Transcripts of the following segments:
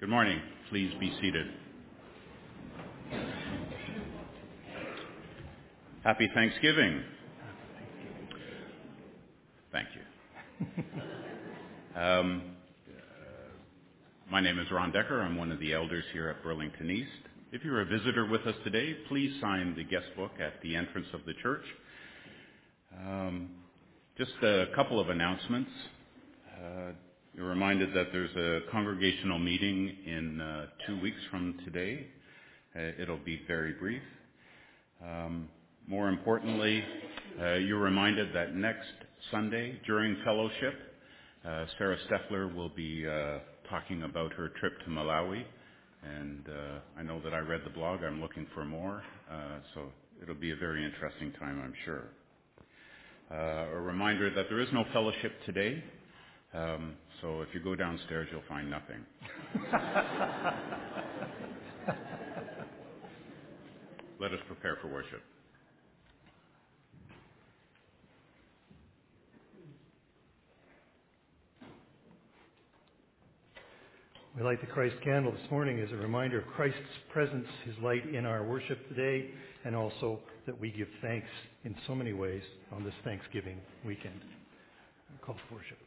Good morning. Please be seated. Happy Thanksgiving. Thank you. My name is Ron Decker. I'm one of the elders here at Burlington East. If you're a visitor with us today, please sign the guest book at the entrance of the church. Just a couple of announcements. You're reminded that there's a congregational meeting in 2 weeks from today. It'll be very brief. More importantly, you're reminded that next Sunday during fellowship, Sarah Steffler will be talking about her trip to Malawi. And I know that I read the blog. I'm looking for more. So it'll be a very interesting time, I'm sure. A reminder that there is no fellowship today. So if you go downstairs, you'll find nothing. Let us prepare for worship. We light the Christ candle this morning as a reminder of Christ's presence, His light in our worship today, and also that we give thanks in so many ways on this Thanksgiving weekend. Call to worship.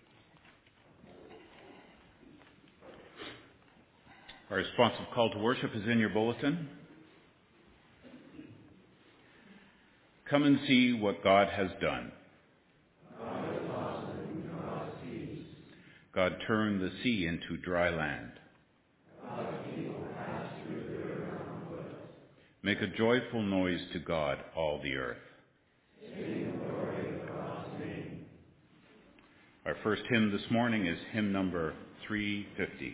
Our responsive call to worship is in your bulletin. Come and see what God has done. God turned the sea into dry land. Make a joyful noise to God, all the earth. Sing the glory of God's name. Our first hymn this morning is hymn number 350.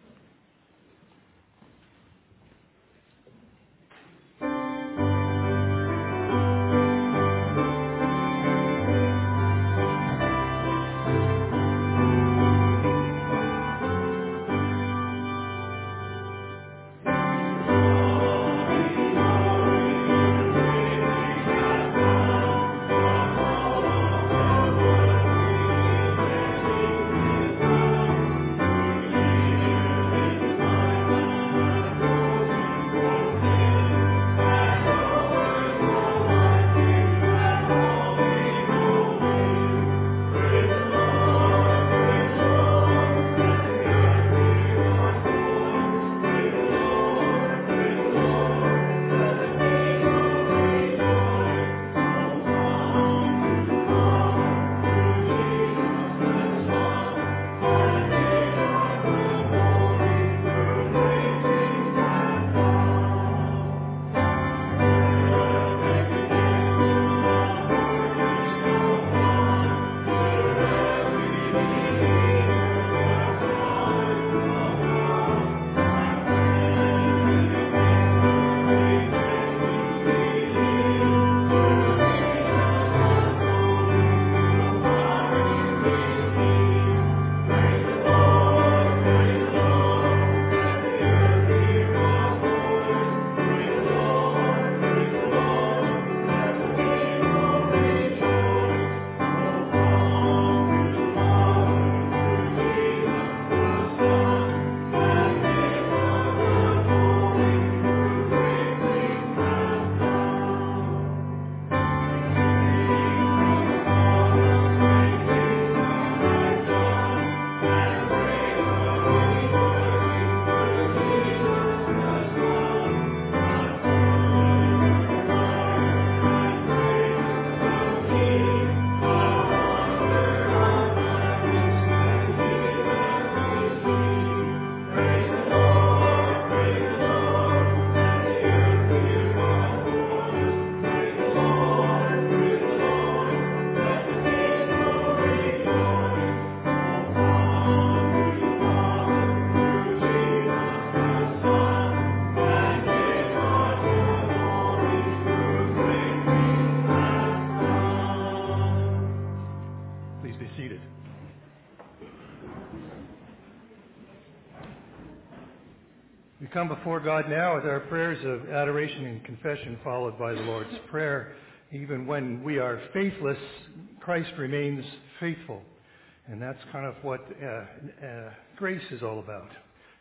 Come before God now with our prayers of adoration and confession followed by the Lord's Prayer. Even when we are faithless, Christ remains faithful. And that's kind of what grace is all about.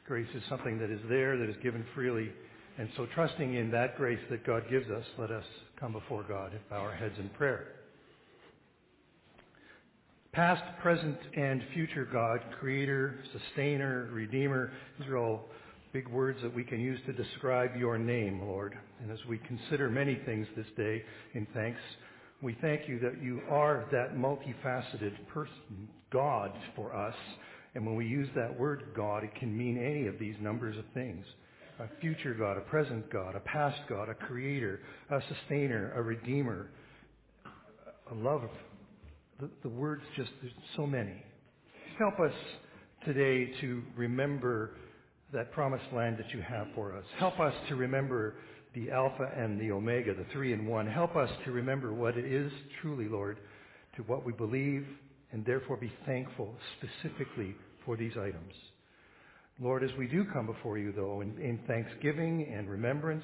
Grace is something that is there, that is given freely. And so trusting in that grace that God gives us, let us come before God and bow our heads in prayer. Past, present, and future God, Creator, Sustainer, Redeemer, these are all big words that we can use to describe your name, Lord. And as we consider many things this day in thanks, we thank you that you are that multifaceted person, God, for us. And when we use that word God, it can mean any of these numbers of things. A future God, a present God, a past God, a creator, a sustainer, a redeemer, a love. The words just, there's so many. Help us today to remember that promised land that you have for us. Help us to remember the Alpha and the Omega, the 3 in 1. Help us to remember what it is truly, Lord, to what we believe, and therefore be thankful specifically for these items. Lord, as we do come before you, though, in thanksgiving and remembrance,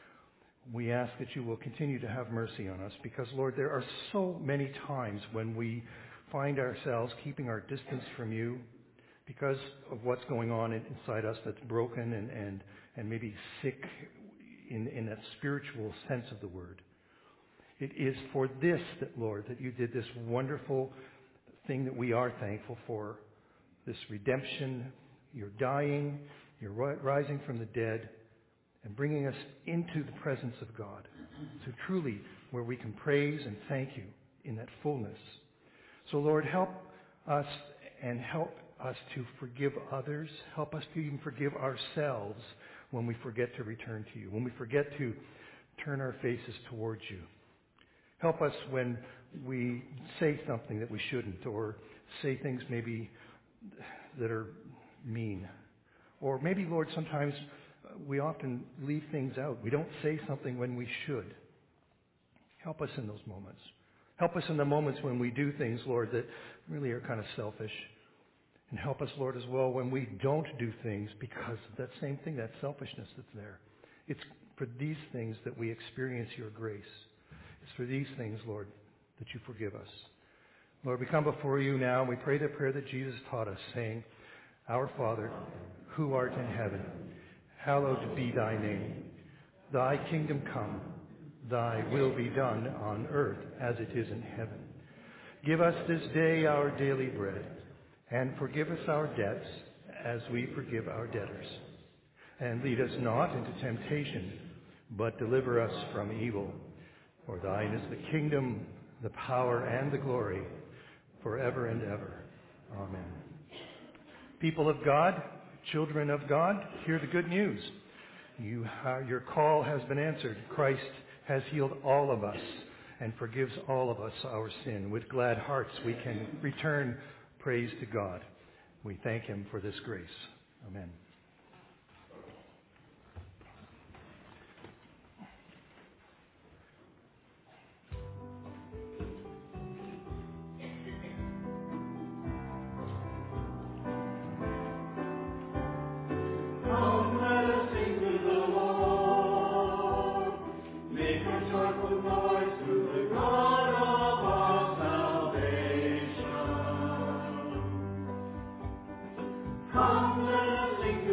we ask that you will continue to have mercy on us because, Lord, there are so many times when we find ourselves keeping our distance from you because of what's going on inside us that's broken and maybe sick in that spiritual sense of the word. It is for this, that, Lord, that you did this wonderful thing that we are thankful for, this redemption, your dying, your rising from the dead, and bringing us into the presence of God. So truly, where we can praise and thank you in that fullness. So Lord, help us and help us to forgive others. Help us to even forgive ourselves when we forget to return to you, when we forget to turn our faces towards you. Help us when we say something that we shouldn't, or say things maybe that are mean. Or maybe, Lord, sometimes we often leave things out. We don't say something when we should. Help us in those moments. Help us in the moments when we do things, Lord, that really are kind of selfish. And help us, Lord, as well when we don't do things because of that same thing, that selfishness that's there. It's for these things that we experience your grace. It's for these things, Lord, that you forgive us. Lord, we come before you now and we pray the prayer that Jesus taught us, saying, Our Father, who art in heaven, hallowed be thy name. Thy kingdom come, thy will be done on earth as it is in heaven. Give us this day our daily bread, and forgive us our debts as we forgive our debtors. And lead us not into temptation, but deliver us from evil. For thine is the kingdom, the power, and the glory, forever and ever. Amen. People of God, children of God, hear the good news. Your call has been answered. Christ has healed all of us and forgives all of us our sin. With glad hearts we can return praise to God. We thank him for this grace. Amen. Come, let us sing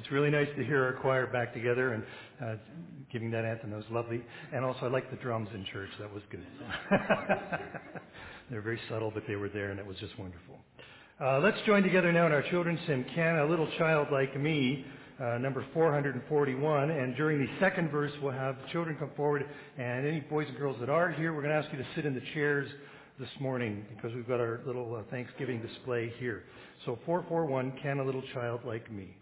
It's really nice to hear our choir back together and giving that anthem. That was lovely. And also, I like the drums in church. That was good. They're very subtle, but they were there, and it was just wonderful. Let's join together now in our children's hymn, Can a Little Child Like Me, number 441. And during the second verse, we'll have the children come forward. And any boys and girls that are here, we're going to ask you to sit in the chairs this morning because we've got our little Thanksgiving display here. So 441, Can a Little Child Like Me.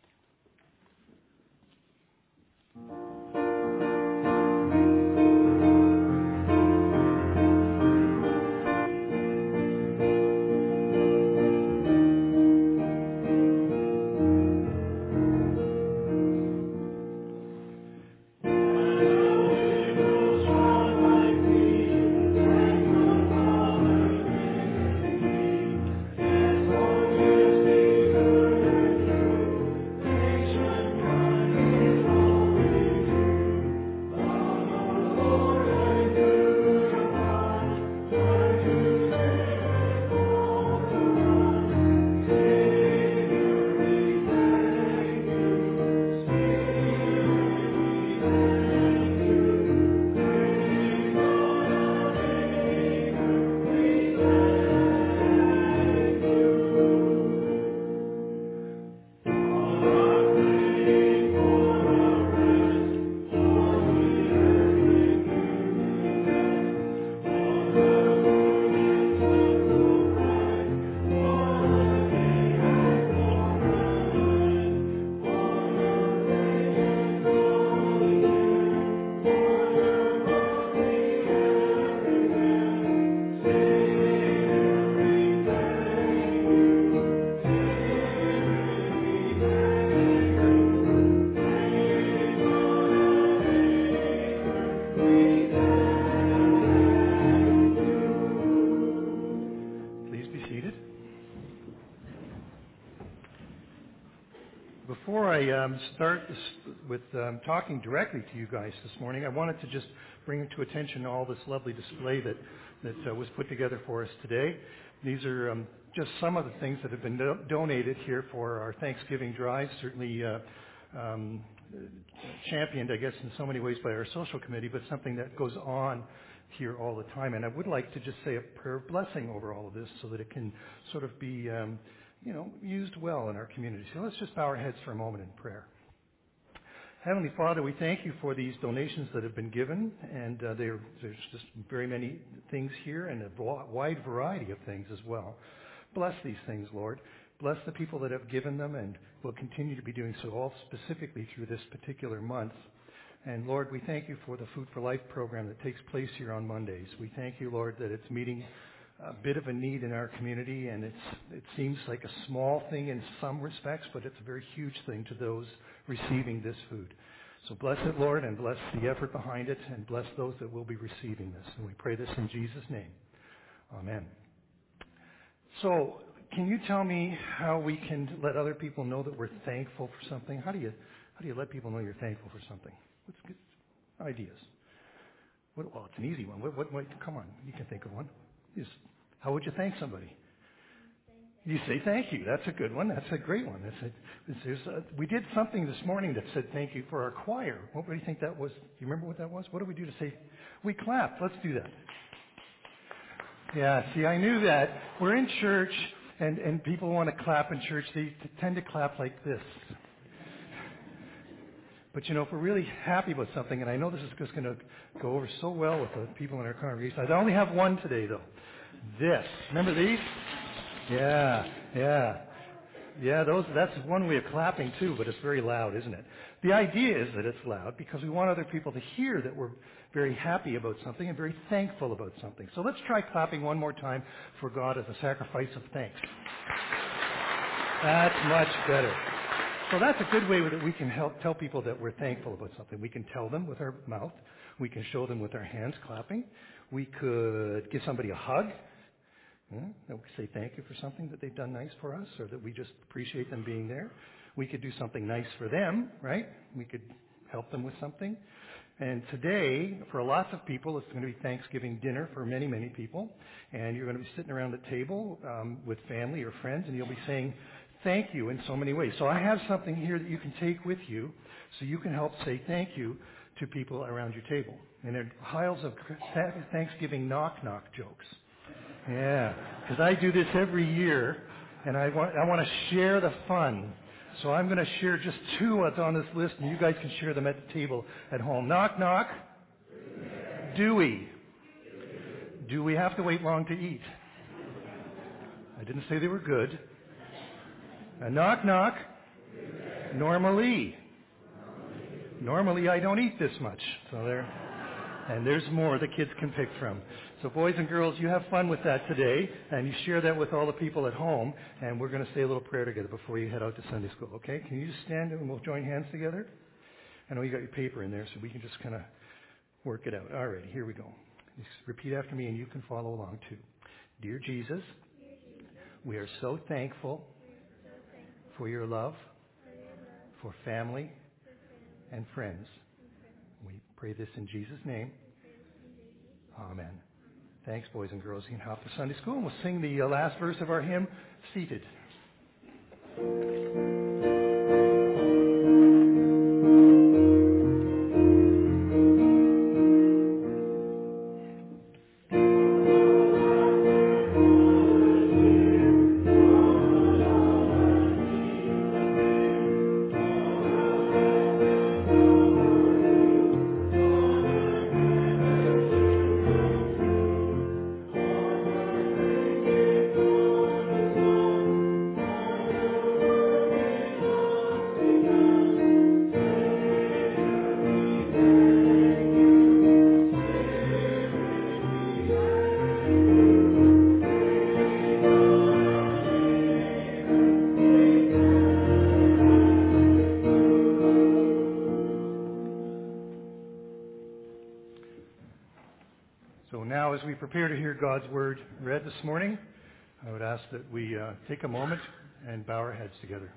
Before I start with talking directly to you guys this morning, I wanted to just bring to attention all this lovely display that was put together for us today. These are just some of the things that have been donated here for our Thanksgiving drive, certainly championed, I guess, in so many ways by our social committee, but something that goes on here all the time. And I would like to just say a prayer of blessing over all of this so that it can sort of be used well in our community. So let's just bow our heads for a moment in prayer. Heavenly Father, we thank you for these donations that have been given, and there's just very many things here and a wide variety of things as well. Bless these things, Lord. Bless the people that have given them and will continue to be doing so, all specifically through this particular month. And Lord, we thank you for the Food for Life program that takes place here on Mondays. We thank you, Lord, that it's meeting a bit of a need in our community, and it seems like a small thing in some respects, but it's a very huge thing to those receiving this food. So bless it, Lord, and bless the effort behind it, and bless those that will be receiving this. And we pray this in Jesus' name. Amen. So, can you tell me how we can let other people know that we're thankful for something? How do you let people know you're thankful for something? What's good ideas? Well, it's an easy one. Come on, you can think of one. How would you thank somebody? You say thank you. That's a good one. That's a great one. We did something this morning that said thank you for our choir. What do you think that was? Do you remember what that was? What did we do to say? We clapped. Let's do that. Yeah, see, I knew that. We're in church, and people want to clap in church. They tend to clap like this. But if we're really happy about something, and I know this is just going to go over so well with the people in our congregation. I only have one today, though. This. Remember these? Yeah. That's one way of clapping too, but it's very loud, isn't it? The idea is that it's loud because we want other people to hear that we're very happy about something and very thankful about something. So let's try clapping one more time for God as a sacrifice of thanks. That's much better. So that's a good way that we can help tell people that we're thankful about something. We can tell them with our mouth. We can show them with our hands clapping. We could give somebody a hug. We could say thank you for something that they've done nice for us, or that we just appreciate them being there. We could do something nice for them, right? We could help them with something. And today, for lots of people, it's going to be Thanksgiving dinner for many, many people. And you're going to be sitting around a table with family or friends, and you'll be saying thank you in so many ways. So I have something here that you can take with you so you can help say thank you to people around your table. And there are piles of Thanksgiving knock-knock jokes. Yeah, because I do this every year, and I want to share the fun. So I'm going to share just two that's on this list, and you guys can share them at the table at home. Knock, knock. Dewey. Do we have to wait long to eat? I didn't say they were good. Knock, knock. Normally. Normally I don't eat this much. So there. And there's more the kids can pick from. So boys and girls, you have fun with that today, and you share that with all the people at home, and we're going to say a little prayer together before you head out to Sunday school, okay? Can you just stand and we'll join hands together? I know you got your paper in there, so we can just kind of work it out. All right, here we go. Just repeat after me, and you can follow along too. Dear Jesus, we are so thankful for your love, for family and friends. We pray this in Jesus' name. Amen. Thanks, boys and girls. You can hop to Sunday school, and we'll sing the last verse of our hymn, Seated. So now, as we prepare to hear God's Word read this morning, I would ask that we take a moment and bow our heads together.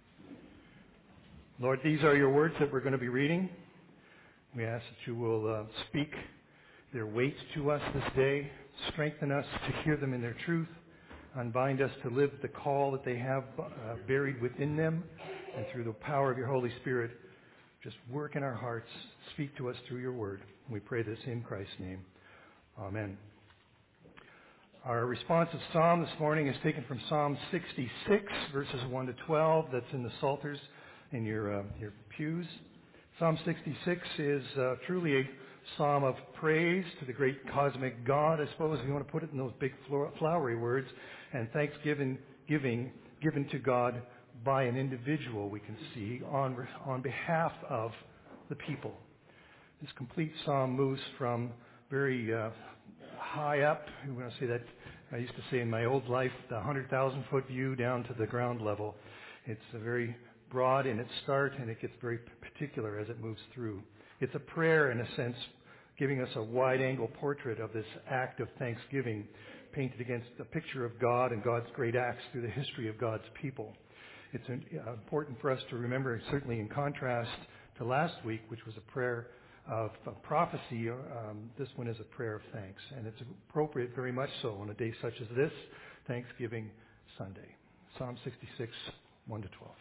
Lord, these are your words that we're going to be reading. We ask that you will speak their weight to us this day, strengthen us to hear them in their truth, unbind us to live the call that they have buried within them, and through the power of your Holy Spirit, just work in our hearts, speak to us through your word. We pray this in Christ's name. Amen. Our responsive psalm this morning is taken from Psalm 66, verses 1 to 12. That's in the Psalters in your pews. Psalm 66 is truly a psalm of praise to the great cosmic God, I suppose, if you want to put it in those big flowery words, and thanksgiving given to God by an individual, we can see, on behalf of the people. This complete psalm moves from very high up. I'm going to say that I used to say in my old life, the 100,000-foot view down to the ground level. It's very broad in its start, and it gets very particular as it moves through. It's a prayer, in a sense, giving us a wide-angle portrait of this act of thanksgiving, painted against a picture of God and God's great acts through the history of God's people. It's important for us to remember, certainly in contrast to last week, which was a prayer of prophecy. This one is a prayer of thanks, and it's appropriate very much so on a day such as this, Thanksgiving Sunday. Psalm 66, 1 to 12.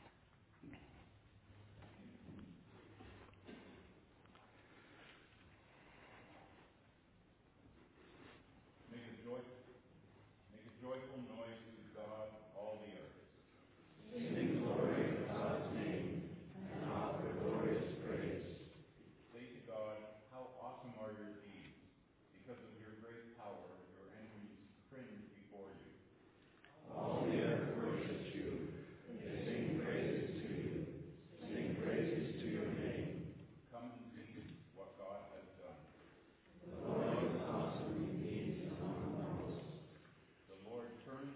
Make a joyful noise to God, all the earth. Sing glory to God's name and offer glorious praise. Say to God, how awesome are your deeds. Because of your great power, your enemies cringe before you. All the earth worships you. They sing praises to you. Sing praises to your name. Come and see what God has done. The Lord is awesome in deeds among the hosts. The Lord turns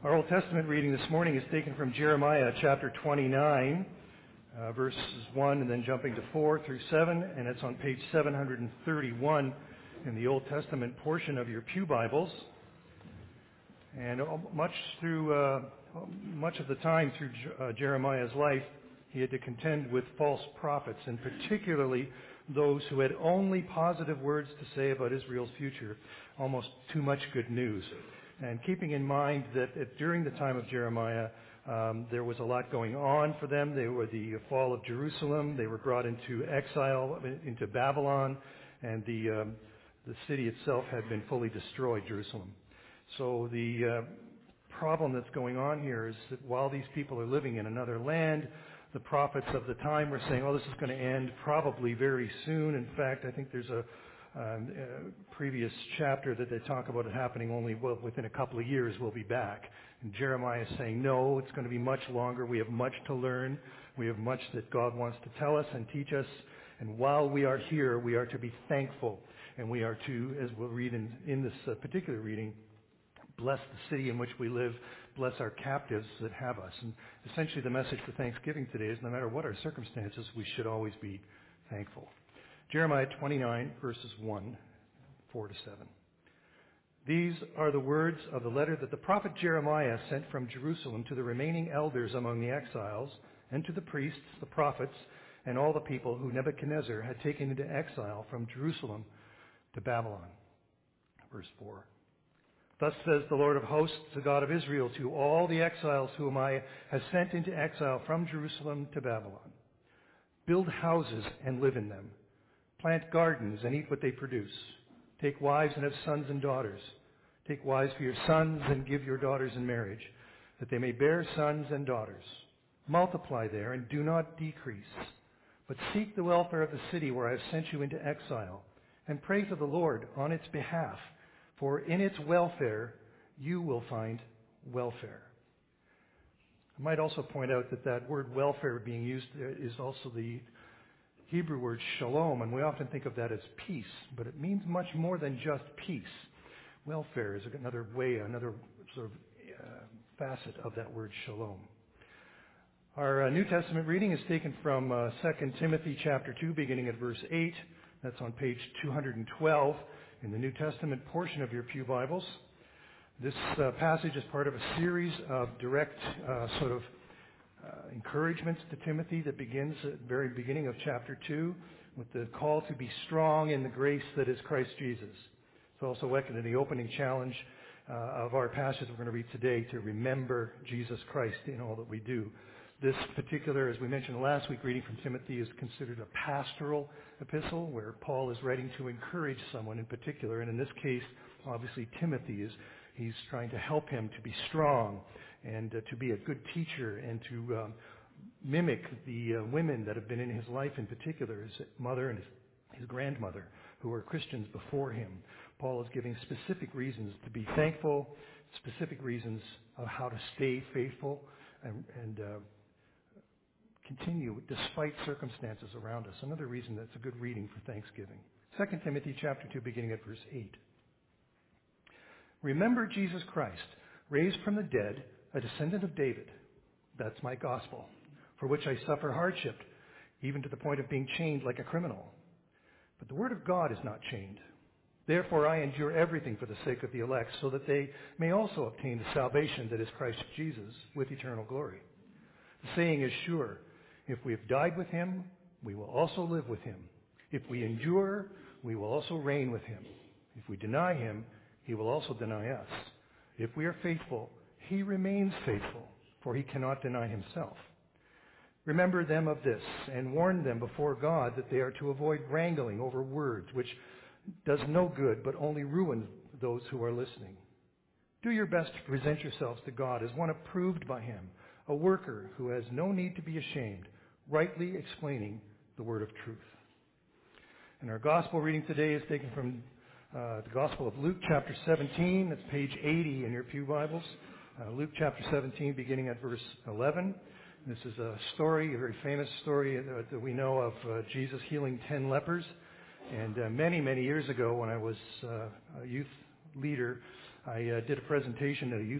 Our Old Testament reading this morning is taken from Jeremiah chapter 29, verses 1 and then jumping to 4 through 7, and it's on page 731 in the Old Testament portion of your pew Bibles. And much of the time through Jeremiah's life, he had to contend with false prophets, and particularly those who had only positive words to say about Israel's future, almost too much good news. And keeping in mind that during the time of Jeremiah, there was a lot going on for them. They were the fall of Jerusalem. They were brought into exile, into Babylon, and the city itself had been fully destroyed, Jerusalem. So the problem that's going on here is that while these people are living in another land, the prophets of the time were saying, oh, this is going to end probably very soon. In fact, I think there's a previous chapter that they talk about it happening only within a couple of years we'll be back. And Jeremiah is saying, no, it's going to be much longer. We have much to learn. We have much that God wants to tell us and teach us. And while we are here, we are to be thankful. And we are to, as we'll read in this particular reading, bless the city in which we live, bless our captives that have us. And essentially the message for Thanksgiving today is no matter what our circumstances, we should always be thankful. Jeremiah 29, verses 1, 4 to 7. These are the words of the letter that the prophet Jeremiah sent from Jerusalem to the remaining elders among the exiles, and to the priests, the prophets, and all the people who Nebuchadnezzar had taken into exile from Jerusalem to Babylon. Verse 4. Thus says the Lord of hosts, the God of Israel, to all the exiles whom I have sent into exile from Jerusalem to Babylon. Build houses and live in them. Plant gardens and eat what they produce. Take wives and have sons and daughters. Take wives for your sons and give your daughters in marriage, that they may bear sons and daughters. Multiply there and do not decrease. But seek the welfare of the city where I have sent you into exile, and pray to the Lord on its behalf, for in its welfare you will find welfare. I might also point out that word welfare being used is also the Hebrew word shalom, and we often think of that as peace, but it means much more than just peace. Welfare is another way, another sort of facet of that word shalom. Our New Testament reading is taken from 2 Timothy chapter 2, beginning at verse 8. That's on page 212 in the New Testament portion of your pew Bibles. This passage is part of a series of direct encouragements to Timothy that begins at the very beginning of chapter 2 with the call to be strong in the grace that is Christ Jesus. It's also echoed in the opening challenge of our passage we're going to read today to remember Jesus Christ in all that we do. This particular, as we mentioned last week, reading from Timothy is considered a pastoral epistle where Paul is writing to encourage someone in particular. And in this case, obviously, Timothy he's trying to help him to be strong and to be a good teacher and to mimic the women that have been in his life, in particular his mother and his grandmother, who were Christians before him. Paul is giving specific reasons to be thankful, specific reasons of how to stay faithful and continue despite circumstances around us. Another reason that's a good reading for Thanksgiving. 2 Timothy chapter 2, beginning at verse 8. Remember Jesus Christ, raised from the dead, a descendant of David. That's my gospel, for which I suffer hardship, even to the point of being chained like a criminal. But the word of God is not chained. Therefore I endure everything for the sake of the elect, so that they may also obtain the salvation that is Christ Jesus with eternal glory. The saying is sure, if we have died with him, we will also live with him. If we endure, we will also reign with him. If we deny him, he will also deny us. If we are faithful, he remains faithful, for he cannot deny himself. Remember them of this, and warn them before God that they are to avoid wrangling over words, which does no good, but only ruins those who are listening. Do your best to present yourselves to God as one approved by him, a worker who has no need to be ashamed, rightly explaining the word of truth. And our gospel reading today is taken from the Gospel of Luke chapter 17. That's page 80 in your pew Bibles. Luke chapter 17, beginning at verse 11. This is a story, a very famous story that we know of Jesus healing 10 lepers. And many, many years ago when I was a youth leader, I did a presentation at a youth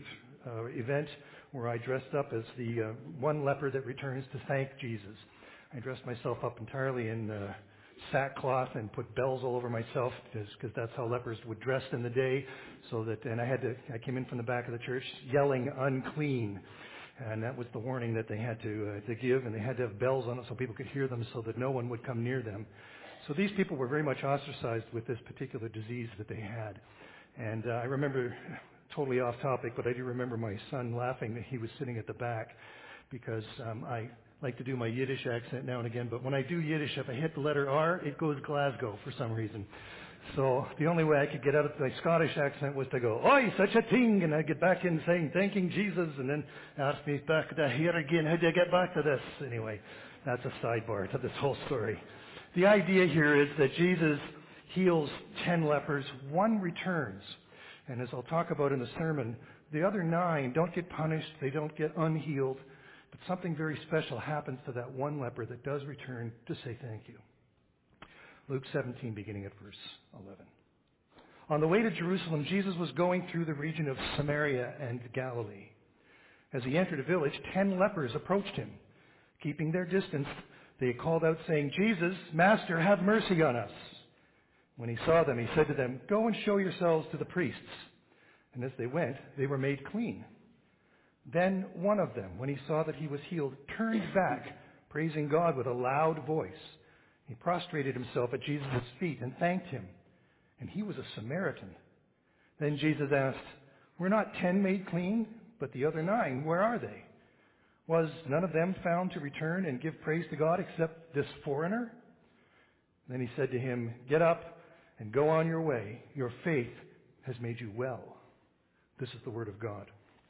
event where I dressed up as the one leper that returns to thank Jesus. I dressed myself up entirely in sackcloth and put bells all over myself because that's how lepers would dress in the day. And I came in from the back of the church yelling unclean. And that was the warning that they had to give, and they had to have bells on it so people could hear them so that no one would come near them. So these people were very much ostracized with this particular disease that they had. And I remember, totally off topic, but I do remember my son laughing that he was sitting at the back because I like to do my Yiddish accent now and again, but when I do Yiddish, if I hit the letter R, it goes Glasgow for some reason. So the only way I could get out of my Scottish accent was to go, oi, such a thing, and I'd get back in saying, thanking Jesus, and then ask me back to here again, how do I get back to this? Anyway, that's a sidebar to this whole story. The idea here is that Jesus heals 10 lepers, one returns. And as I'll talk about in the sermon, the other 9 don't get punished, they don't get unhealed, but something very special happens to that one leper that does return to say thank you. Luke 17, beginning at verse 11. On the way to Jerusalem, Jesus was going through the region of Samaria and Galilee. As he entered a village, 10 lepers approached him. Keeping their distance, they called out saying, Jesus, Master, have mercy on us. When he saw them, he said to them, go and show yourselves to the priests. And as they went, they were made clean. Then one of them, when he saw that he was healed, turned back, praising God with a loud voice. He prostrated himself at Jesus' feet and thanked him. And he was a Samaritan. Then Jesus asked, were not 10 made clean? But the other 9, where are they? Was none of them found to return and give praise to God except this foreigner? Then he said to him, get up and go on your way. Your faith has made you well. This is the word of God.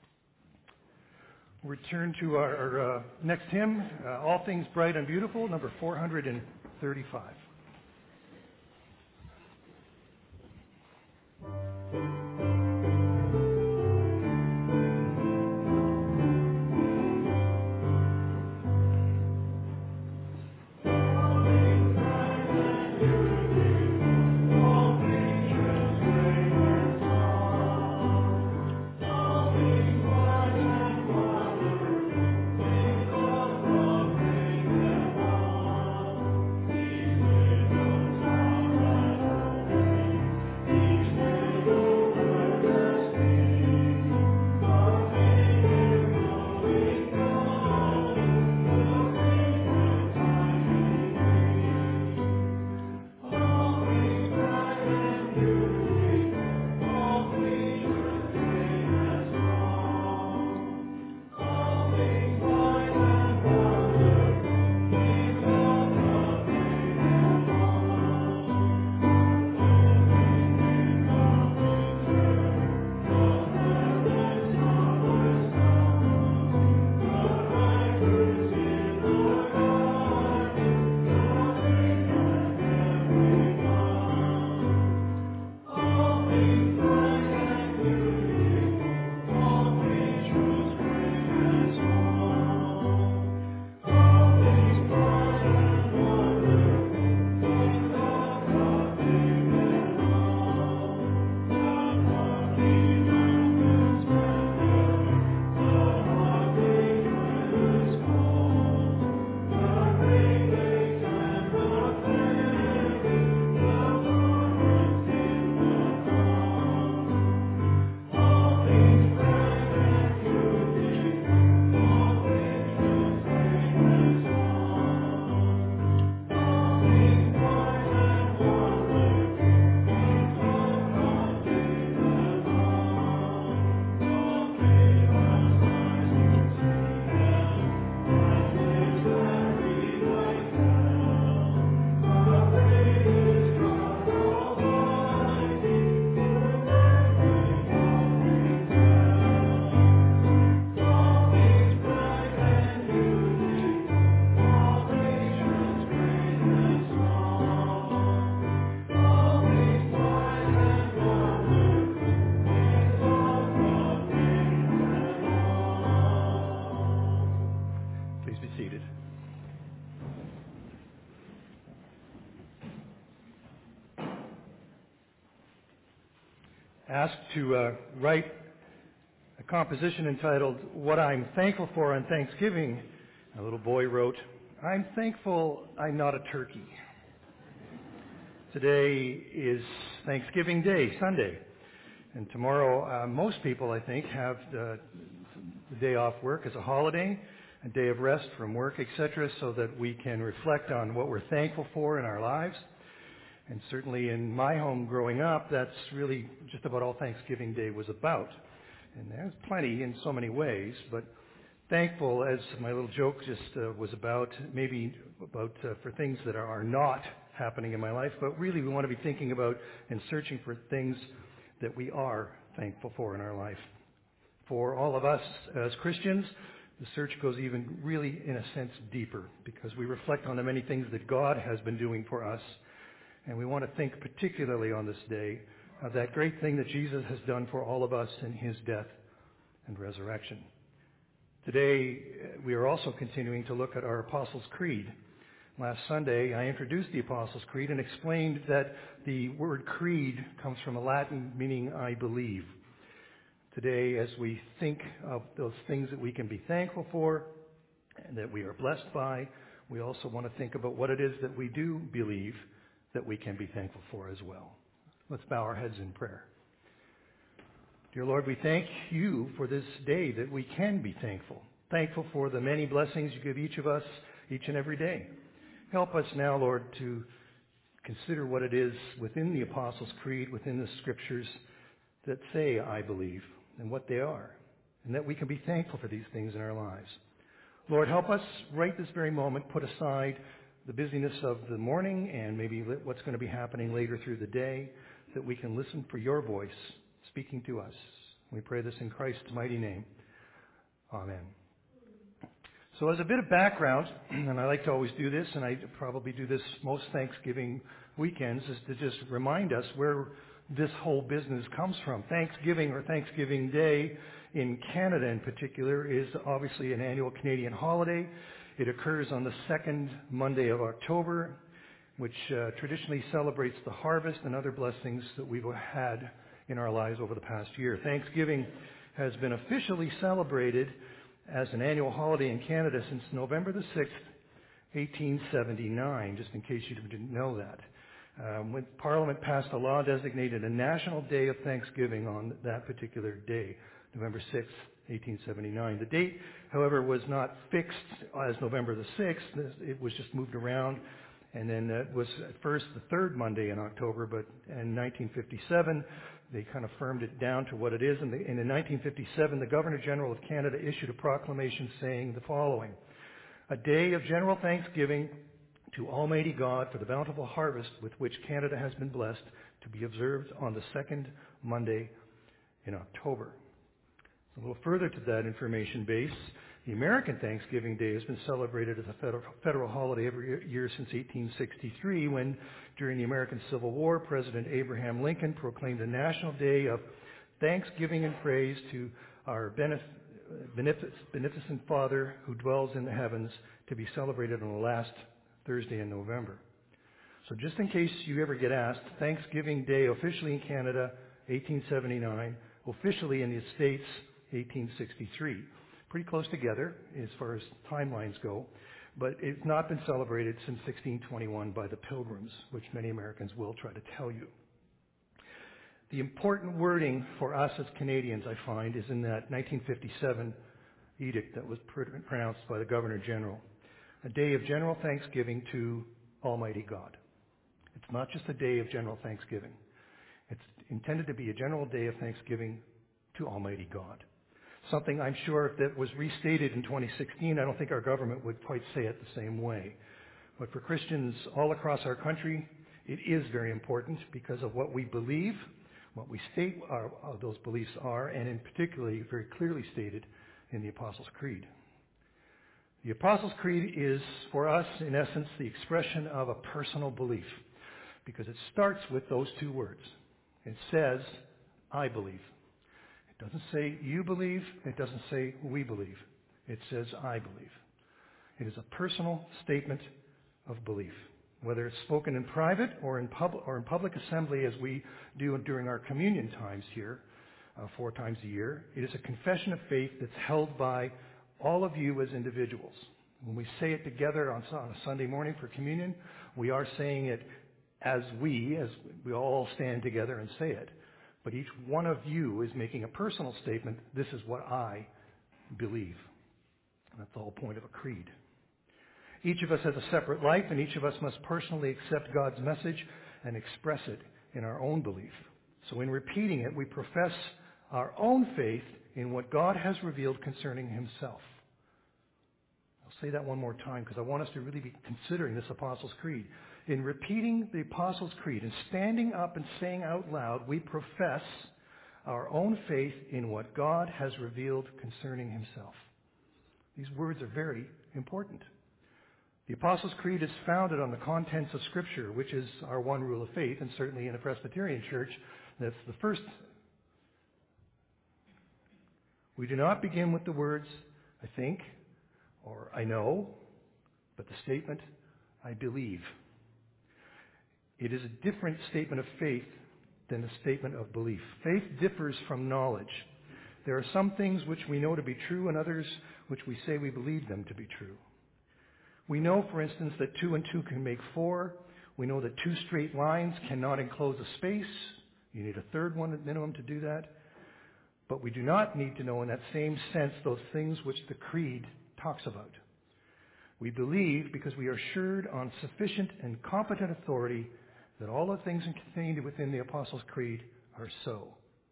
We'll return to our next hymn, All Things Bright and Beautiful, number 435. Asked to write a composition entitled What I'm Thankful For on Thanksgiving, a little boy wrote, "I'm thankful I'm not a turkey." Today is Thanksgiving Day, Sunday, and tomorrow most people, I think, have the day off work as a holiday, a day of rest from work, etc., so that we can reflect on what we're thankful for in our lives. And certainly in my home growing up, that's really just about all Thanksgiving Day was about. And there's plenty in so many ways, but thankful, as my little joke just was about, maybe about for things that are not happening in my life, but really we want to be thinking about and searching for things that we are thankful for in our life. For all of us as Christians, the search goes even really, in a sense, deeper, because we reflect on the many things that God has been doing for us, and we want to think particularly on this day of that great thing that Jesus has done for all of us in his death and resurrection. Today, we are also continuing to look at our Apostles' Creed. Last Sunday, I introduced the Apostles' Creed and explained that the word creed comes from a Latin meaning I believe. Today, as we think of those things that we can be thankful for and that we are blessed by, we also want to think about what it is that we do believe that we can be thankful for as well. Let's bow our heads in prayer. Dear Lord, we thank you for this day that we can be thankful. Thankful for the many blessings you give each of us each and every day. Help us now, Lord, to consider what it is within the Apostles' Creed, within the Scriptures that say, I believe, and what they are, and that we can be thankful for these things in our lives. Lord, help us right this very moment put aside the busyness of the morning and maybe what's going to be happening later through the day, that we can listen for your voice speaking to us. We pray this in Christ's mighty name. Amen. So as a bit of background, and I like to always do this, and I probably do this most Thanksgiving weekends, is to just remind us where this whole business comes from. Thanksgiving, or Thanksgiving Day in Canada in particular, is obviously an annual Canadian holiday. It occurs on the second Monday of October, which traditionally celebrates the harvest and other blessings that we've had in our lives over the past year. Thanksgiving has been officially celebrated as an annual holiday in Canada since November the 6th, 1879, just in case you didn't know that. When Parliament passed a law designated a national day of Thanksgiving on that particular day, November 6th, 1879. The date, however, was not fixed as November the 6th. It was just moved around, and then it was at first the third Monday in October, but in 1957, they kind of firmed it down to what it is. And in 1957, the Governor-General of Canada issued a proclamation saying the following: a day of general thanksgiving to Almighty God for the bountiful harvest with which Canada has been blessed, to be observed on the second Monday in October. A little further to that information base, the American Thanksgiving Day has been celebrated as a federal holiday every year since 1863, when, during the American Civil War, President Abraham Lincoln proclaimed a national day of thanksgiving and praise to our beneficent Father who dwells in the heavens, to be celebrated on the last Thursday in November. So just in case you ever get asked, Thanksgiving Day officially in Canada, 1879, officially in the States, 1863. Pretty close together as far as timelines go, but it's not been celebrated since 1621 by the Pilgrims, which many Americans will try to tell you. The important wording for us as Canadians, I find, is in that 1957 edict that was pronounced by the Governor-General. A day of general thanksgiving to Almighty God. It's not just a day of general thanksgiving. It's intended to be a general day of thanksgiving to Almighty God. Something I'm sure if that was restated in 2016, I don't think our government would quite say it the same way. But for Christians all across our country, it is very important because of what we believe, what we state those beliefs are, and in particularly very clearly stated in the Apostles' Creed. The Apostles' Creed is, for us, in essence, the expression of a personal belief, because it starts with those two words. It says, I believe. It doesn't say you believe. It doesn't say we believe. It says I believe. It is a personal statement of belief, whether it's spoken in private or in public assembly, as we do during our communion times here. 4 times a year. It is a confession of faith that's held by all of you as individuals. When we say it together on a Sunday morning for communion, we are saying it as we all stand together and say it. But each one of you is making a personal statement. This is what I believe. That's the whole point of a creed. Each of us has a separate life, and each of us must personally accept God's message and express it in our own belief. So in repeating it, we profess our own faith in what God has revealed concerning himself. I'll say that one more time because I want us to really be considering this Apostles' Creed. In repeating the Apostles' Creed and standing up and saying out loud, we profess our own faith in what God has revealed concerning himself. These words are very important. The Apostles' Creed is founded on the contents of Scripture, which is our one rule of faith, and certainly in a Presbyterian church, that's the first. We do not begin with the words, I think, or I know, but the statement, I believe. It is a different statement of faith than a statement of belief. Faith differs from knowledge. There are some things which we know to be true and others which we say we believe them to be true. We know, for instance, that 2 and 2 can make 4. We know that 2 straight lines cannot enclose a space. You need a third one at minimum to do that. But we do not need to know in that same sense those things which the Creed talks about. We believe because we are assured on sufficient and competent authority that all the things contained within the Apostles' Creed are so.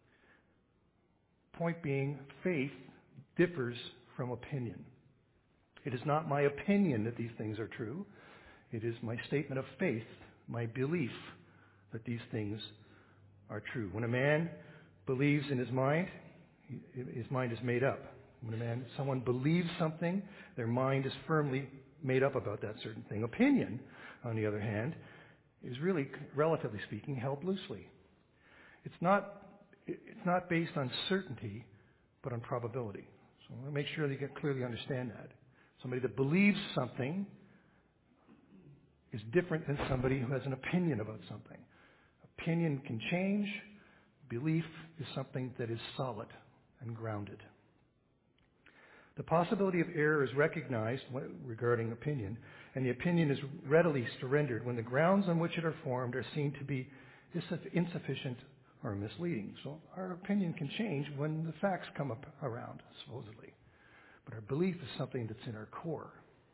Point being, faith differs from opinion. It is not my opinion that these things are true. It is my statement of faith, my belief that these things are true. When a man believes in his mind is made up. When someone believes something, their mind is firmly made up about that certain thing. Opinion, on the other hand, is really, relatively speaking, held loosely. It's not based on certainty, but on probability. So I want to make sure that you clearly understand that. Somebody that believes something is different than somebody who has an opinion about something. Opinion can change. Belief is something that is solid and grounded. The possibility of error is recognized regarding opinion, and the opinion is readily surrendered when the grounds on which it are formed are seen to be insufficient or misleading. So our opinion can change when the facts come up around, supposedly. But our belief is something that's in our core.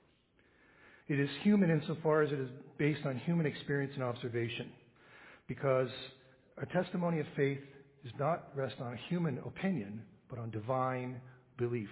It is human insofar as it is based on human experience and observation, because our testimony of faith does not rest on a human opinion, but on divine belief.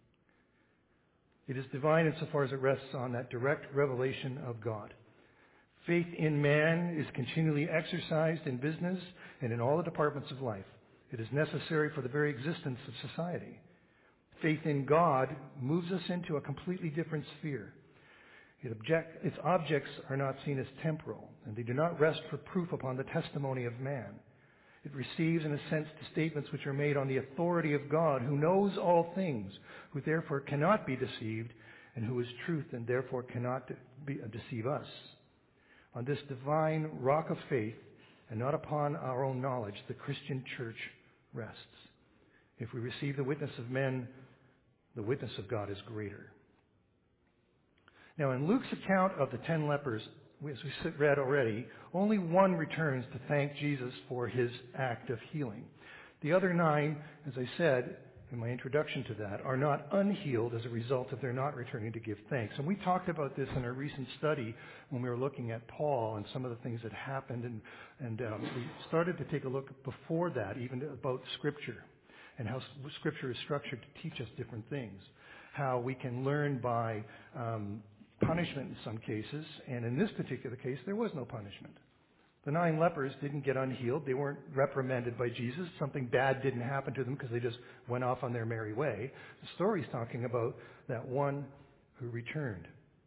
It is divine insofar as it rests on that direct revelation of God. Faith in man is continually exercised in business and in all the departments of life. It is necessary for the very existence of society. Faith in God moves us into a completely different sphere. Its objects are not seen as temporal, and they do not rest for proof upon the testimony of man. It receives, in a sense, the statements which are made on the authority of God, who knows all things, who therefore cannot be deceived, and who is truth and therefore cannot deceive us. On this divine rock of faith, and not upon our own knowledge, the Christian church rests. If we receive the witness of men, the witness of God is greater. Now, in Luke's account of the 10 lepers, as we read already, only one returns to thank Jesus for his act of healing. The other 9, as I said in my introduction to that, are not unhealed as a result of their not returning to give thanks. And we talked about this in our recent study when we were looking at Paul and some of the things that happened. And we started to take a look before that, even about Scripture and how Scripture is structured to teach us different things. How we can learn by punishment in some cases, and in this particular case, there was no punishment. The 9 lepers didn't get unhealed. They weren't reprimanded by Jesus. Something bad didn't happen to them because they just went off on their merry way. The story's talking about that one who returned.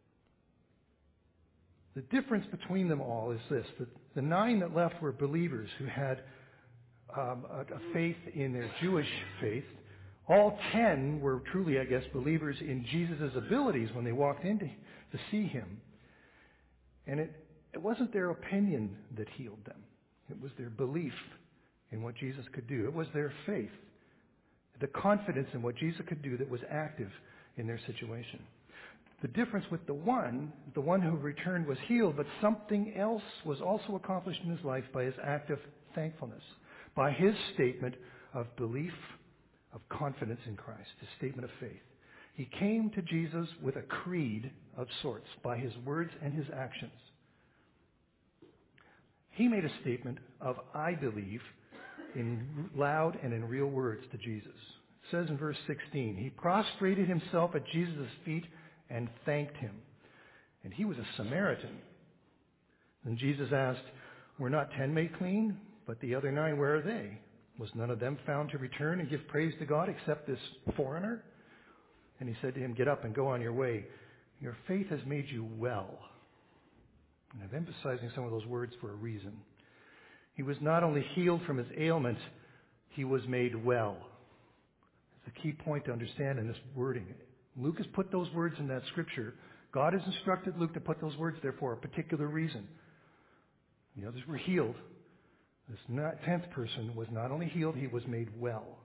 The difference between them all is this, that the 9 that left were believers who had a faith in their Jewish faith. All 10 were truly, I guess, believers in Jesus' abilities when they walked in to see him. And it wasn't their opinion that healed them. It was their belief in what Jesus could do. It was their faith, the confidence in what Jesus could do that was active in their situation. The difference with the one who returned was healed, but something else was also accomplished in his life by his act of thankfulness, by his statement of belief, of confidence in Christ, his statement of faith. He came to Jesus with a creed of sorts by his words and his actions. He made a statement of, I believe, in loud and in real words to Jesus. It says in verse 16, he prostrated himself at Jesus' feet and thanked him. And he was a Samaritan. And Jesus asked, were not 10 made clean? But the other 9, where are they? Was none of them found to return and give praise to God except this foreigner? And he said to him, get up and go on your way. Your faith has made you well. And I'm emphasizing some of those words for a reason. He was not only healed from his ailment, he was made well. It's a key point to understand in this wording. Luke has put those words in that scripture. God has instructed Luke to put those words there for a particular reason. The others were healed. This 10th person was not only healed, he was made well.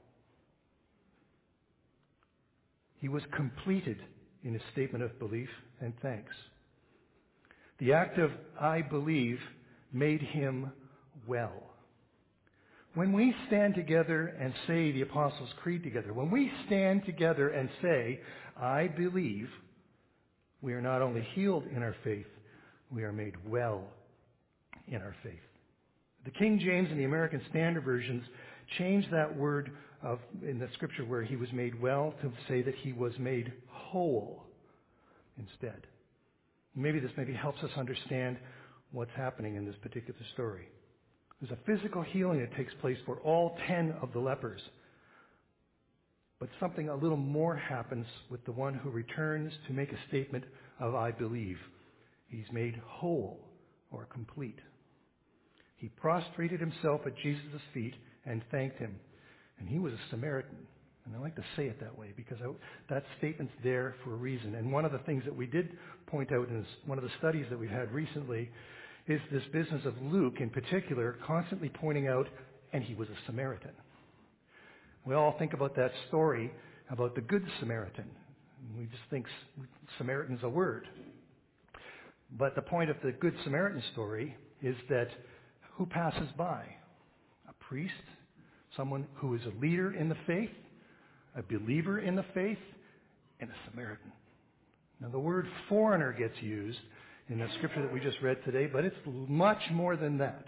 He was completed in his statement of belief and thanks. The act of I believe made him well. When we stand together and say the Apostles' Creed together, when we stand together and say, I believe, we are not only healed in our faith, we are made well in our faith. The King James and the American Standard Versions changed that word in the scripture where he was made well to say that he was made whole instead. Maybe this helps us understand what's happening in this particular story. There's a physical healing that takes place for all 10 of the lepers. But something a little more happens with the one who returns to make a statement of I believe. He's made whole or complete. He prostrated himself at Jesus' feet and thanked him. And he was a Samaritan. And I like to say it that way because that statement's there for a reason. And one of the things that we did point out in one of the studies that we've had recently is this business of Luke in particular constantly pointing out, and he was a Samaritan. We all think about that story about the Good Samaritan. We just think Samaritan's a word. But the point of the Good Samaritan story is that who passes by? A priest, someone who is a leader in the faith, a believer in the faith, and a Samaritan. Now the word foreigner gets used in the scripture that we just read today, but it's much more than that.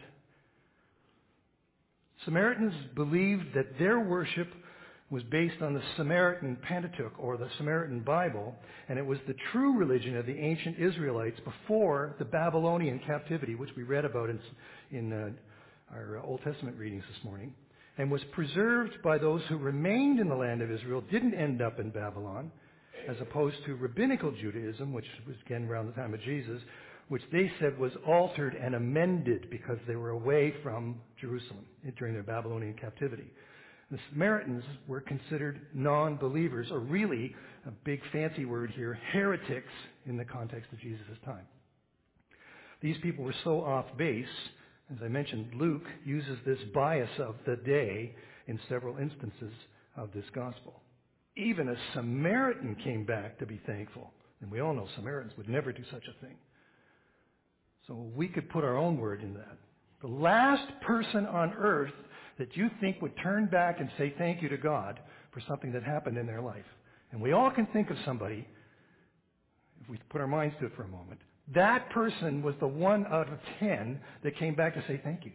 Samaritans believed that their worship was based on the Samaritan Pentateuch or the Samaritan Bible, and it was the true religion of the ancient Israelites before the Babylonian captivity, which we read about in our Old Testament readings this morning, and was preserved by those who remained in the land of Israel, didn't end up in Babylon, as opposed to rabbinical Judaism, which was again around the time of Jesus, which they said was altered and amended because they were away from Jerusalem during their Babylonian captivity. The Samaritans were considered non-believers, or really, a big fancy word here, heretics in the context of Jesus' time. These people were so off base. As I mentioned, Luke uses this bias of the day in several instances of this gospel. Even a Samaritan came back to be thankful. And we all know Samaritans would never do such a thing. So we could put our own word in that. The last person on earth that you think would turn back and say thank you to God for something that happened in their life. And we all can think of somebody, if we put our minds to it for a moment, that person was the 1 out of 10 that came back to say thank you.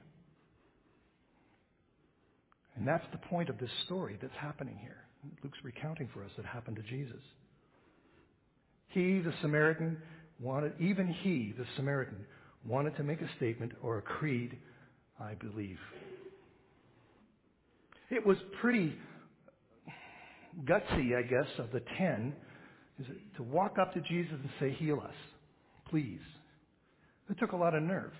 And that's the point of this story that's happening here. Luke's recounting for us that happened to Jesus. He, the Samaritan, wanted to make a statement or a creed, I believe. It was pretty gutsy, I guess, of the 10, to walk up to Jesus and say, heal us, please. It took a lot of nerve.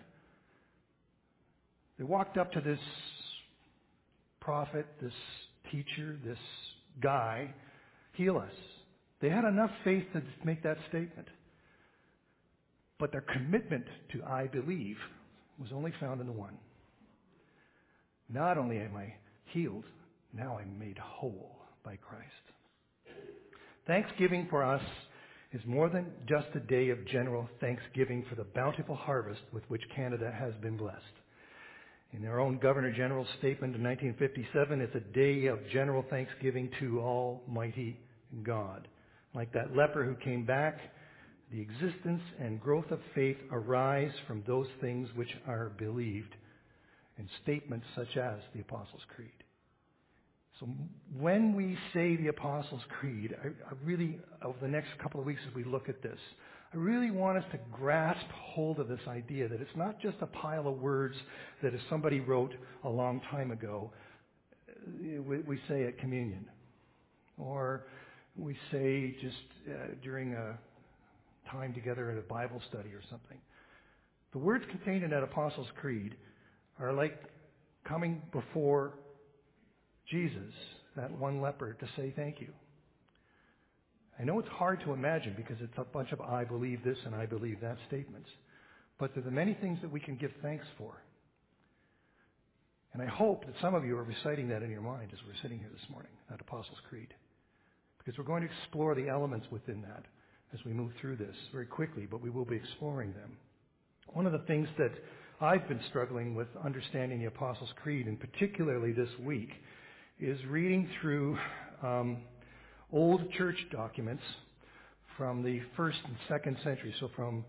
They walked up to this prophet, this teacher, this guy, heal us. They had enough faith to make that statement. But their commitment to I believe was only found in the one. Not only am I healed, now I'm made whole by Christ. Thanksgiving for us is more than just a day of general thanksgiving for the bountiful harvest with which Canada has been blessed. In their own Governor General's statement in 1957, it's a day of general thanksgiving to Almighty God. Like that leper who came back, the existence and growth of faith arise from those things which are believed, in statements such as the Apostles' Creed. So when we say the Apostles' Creed, I really, over the next couple of weeks as we look at this, I really want us to grasp hold of this idea that it's not just a pile of words that if somebody wrote a long time ago, we say at communion, or we say just during a time together at a Bible study or something. The words contained in that Apostles' Creed are like coming before Jesus, that one leper, to say thank you. I know it's hard to imagine because it's a bunch of I believe this and I believe that statements. But they're the many things that we can give thanks for. And I hope that some of you are reciting that in your mind as we're sitting here this morning, that Apostles' Creed. Because we're going to explore the elements within that as we move through this very quickly, but we will be exploring them. One of the things that I've been struggling with understanding the Apostles' Creed, and particularly this week, is reading through old church documents from the 1st and 2nd century, so from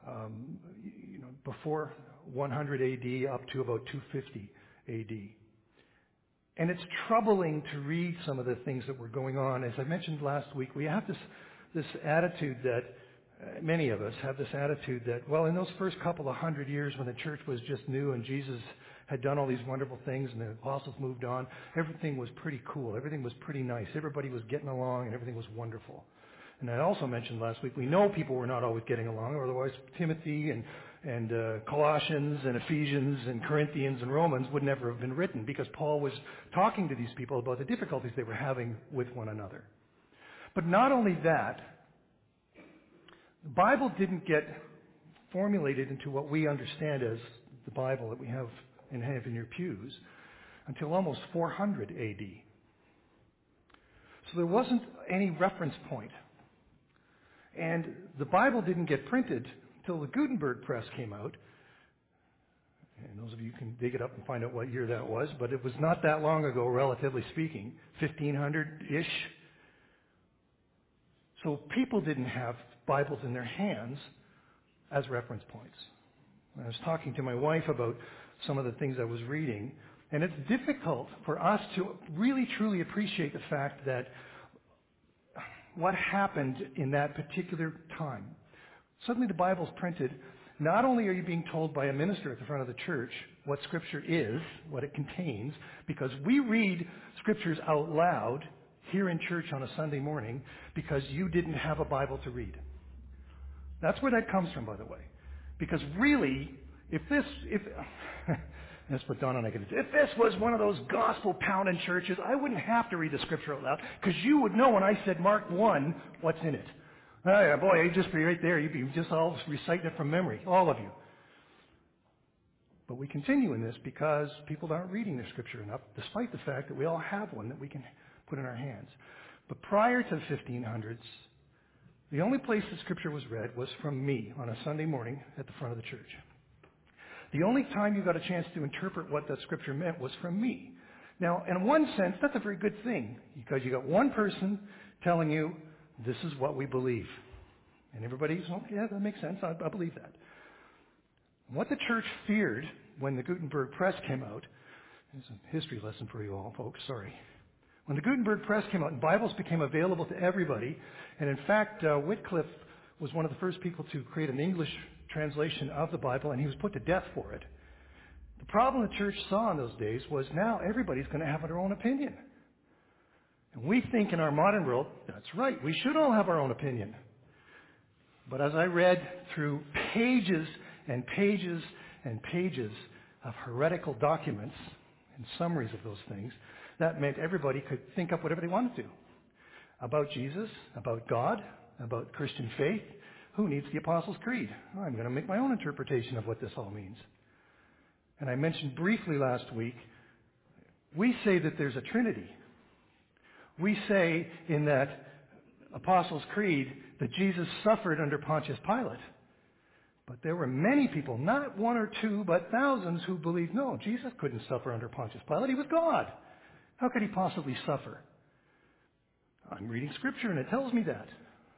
before 100 AD up to about 250 AD. And it's troubling to read some of the things that were going on. As I mentioned last week, we have this attitude that many of us have this attitude that, well, in those first couple of 100 years when the church was just new and Jesus had done all these wonderful things and the apostles moved on, everything was pretty cool. Everything was pretty nice. Everybody was getting along and everything was wonderful. And I also mentioned last week, we know people were not always getting along, or otherwise Timothy and Colossians and Ephesians and Corinthians and Romans would never have been written, because Paul was talking to these people about the difficulties they were having with one another. But not only that, the Bible didn't get formulated into what we understand as the Bible that we have in your pews until almost 400 AD. So there wasn't any reference point. And the Bible didn't get printed until the Gutenberg press came out. And those of you can dig it up and find out what year that was, but it was not that long ago, relatively speaking, 1500-ish. So people didn't have Bibles in their hands as reference points. I was talking to my wife about some of the things I was reading, and it's difficult for us to really truly appreciate the fact that what happened in that particular time. Suddenly the Bible's printed. Not only are you being told by a minister at the front of the church what Scripture is, what it contains, because we read Scriptures out loud here in church on a Sunday morning because you didn't have a Bible to read. That's where that comes from, by the way. Because really, that's what Donna and I could do. If this was one of those gospel-pounding churches, I wouldn't have to read the Scripture out loud, because you would know when I said Mark 1, what's in it. Oh, yeah, boy, you'd just be right there. You'd be just all reciting it from memory, all of you. But we continue in this because people aren't reading the Scripture enough, despite the fact that we all have one that we can put in our hands. But prior to the 1500s, the only place that Scripture was read was from me on a Sunday morning at the front of the church. The only time you got a chance to interpret what that Scripture meant was from me. Now, in one sense, that's a very good thing, because you got one person telling you, this is what we believe. And everybody's, oh, yeah, that makes sense. I believe that. What the church feared when the Gutenberg press came out, it's a history lesson for you all, folks, sorry. When the Gutenberg press came out and Bibles became available to everybody, and in fact, Wycliffe was one of the first people to create an English translation of the Bible, and he was put to death for it. The problem the church saw in those days was now everybody's going to have their own opinion. And we think in our modern world, that's right, we should all have our own opinion. But as I read through pages and pages and pages of heretical documents and summaries of those things, that meant everybody could think up whatever they wanted to. About Jesus, about God, about Christian faith. Who needs the Apostles' Creed? I'm going to make my own interpretation of what this all means. And I mentioned briefly last week We say that there's a Trinity. We say in that Apostles' Creed that Jesus suffered under Pontius Pilate. But there were many people, not one or two, but thousands who believed, no, Jesus couldn't suffer under Pontius Pilate. He was God. How could he possibly suffer? I'm reading Scripture and it tells me that.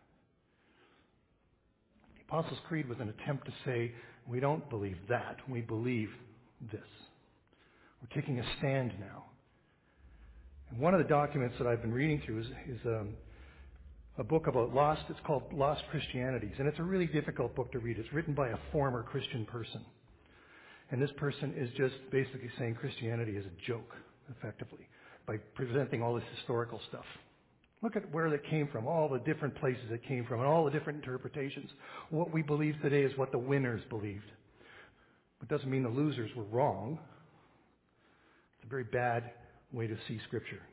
The Apostles' Creed was an attempt to say, we don't believe that. We believe this. We're taking a stand now. And one of the documents that I've been reading through is a book about lost. It's called Lost Christianities. And it's a really difficult book to read. It's written by a former Christian person. And this person is just basically saying Christianity is a joke, effectively, by presenting all this historical stuff. Look at where it came from, all the different places it came from, and all the different interpretations. What we believe today is what the winners believed. It doesn't mean the losers were wrong. It's a very bad way to see Scripture.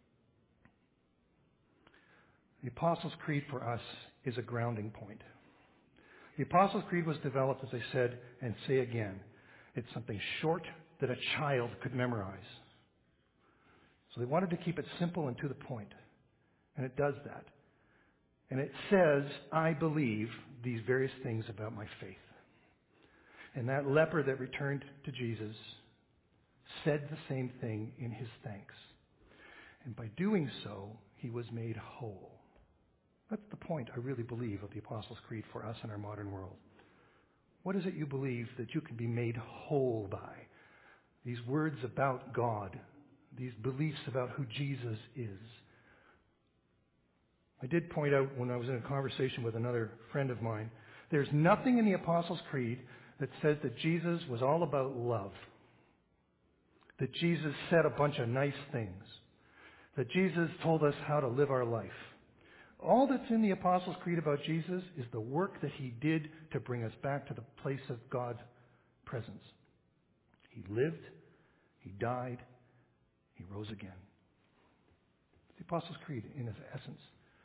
The Apostles' Creed for us is a grounding point. The Apostles' Creed was developed, as I said, and say again, it's something short that a child could memorize. So they wanted to keep it simple and to the point. And it does that. And it says, I believe these various things about my faith. And that leper that returned to Jesus said the same thing in his thanks. And by doing so, he was made whole. That's the point, I really believe, of the Apostles' Creed for us in our modern world. What is it you believe that you can be made whole by? These words about God, these beliefs about who Jesus is. I did point out when I was in a conversation with another friend of mine, there's nothing in the Apostles' Creed that says that Jesus was all about love. That Jesus said a bunch of nice things. That Jesus told us how to live our life. All that's in the Apostles' Creed about Jesus is the work that he did to bring us back to the place of God's presence. He lived, he died, he rose again. It's the Apostles' Creed in its essence.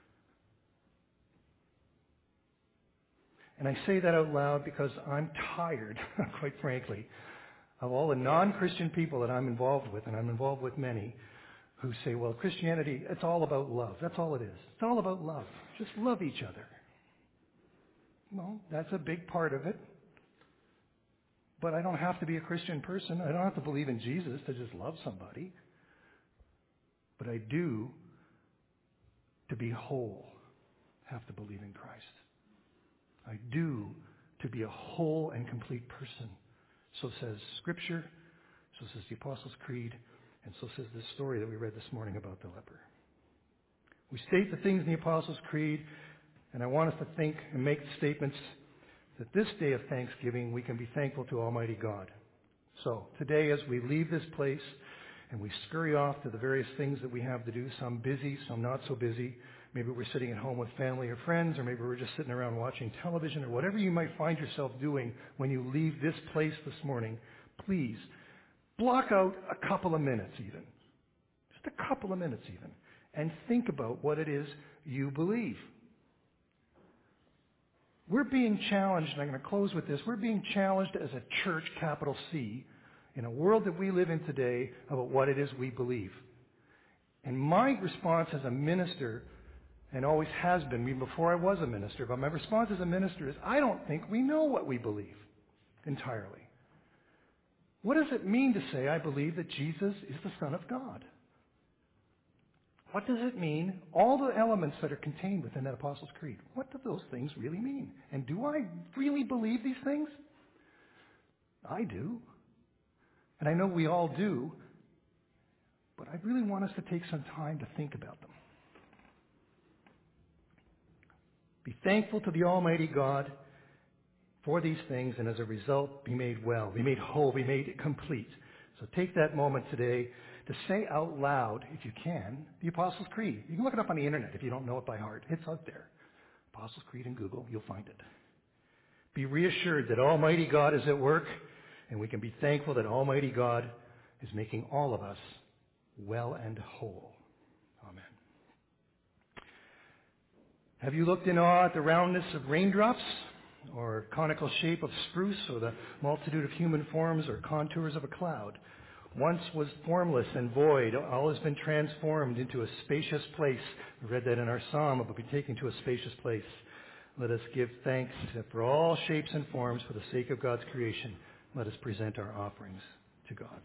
And I say that out loud because I'm tired, quite frankly, of all the non-Christian people that I'm involved with, and I'm involved with many, who say, well, Christianity, it's all about love. That's all it is. It's all about love. Just love each other. Well, that's a big part of it. But I don't have to be a Christian person. I don't have to believe in Jesus to just love somebody. But I do, to be whole, have to believe in Christ. I do, to be a whole and complete person. So says Scripture, so says the Apostles' Creed, and so says this story that we read this morning about the leper. We state the things in the Apostles' Creed, and I want us to think and make statements that this day of Thanksgiving we can be thankful to Almighty God. So today as we leave this place and we scurry off to the various things that we have to do, some busy, some not so busy, maybe we're sitting at home with family or friends, or maybe we're just sitting around watching television, or whatever you might find yourself doing when you leave this place this morning, please block out a couple of minutes even. Just a couple of minutes even. And think about what it is you believe. We're being challenged, and I'm going to close with this, we're being challenged as a church, capital C, in a world that we live in today about what it is we believe. And my response as a minister, and always has been, even before I was a minister, but my response as a minister is, I don't think we know what we believe entirely. What does it mean to say, I believe that Jesus is the Son of God? What does it mean? All the elements that are contained within that Apostles' Creed, what do those things really mean? And do I really believe these things? I do. And I know we all do. But I really want us to take some time to think about them. Be thankful to the Almighty God for these things, and as a result, be made well, be made whole, be made complete. So take that moment today to say out loud, if you can, the Apostles' Creed. You can look it up on the internet if you don't know it by heart. It's out there. Apostles' Creed in Google, you'll find it. Be reassured that Almighty God is at work, and we can be thankful that Almighty God is making all of us well and whole. Amen. Have you looked in awe at the roundness of raindrops, or conical shape of spruce, or the multitude of human forms or contours of a cloud? once was formless and void. All has been transformed into a spacious place. We read that in our psalm about being taken to a spacious place. Let us give thanks for all shapes and forms for the sake of God's creation. Let us present our offerings to God.